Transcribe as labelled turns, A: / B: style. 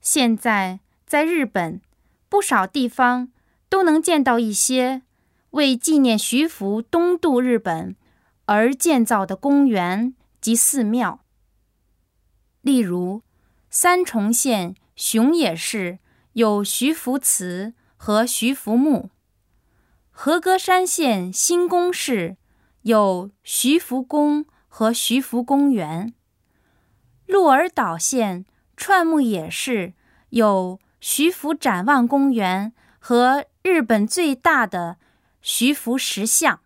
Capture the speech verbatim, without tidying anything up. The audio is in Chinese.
A: 现在在日本，不少地方都能见到一些为纪念徐福东渡日本而建造的公园及寺庙。例如，三重县熊野市有徐福祠和徐福墓，和歌山县新宫市有徐福宫和徐福公园，鹿儿岛县串木野市有徐福展望公园和日本最大的徐福石像。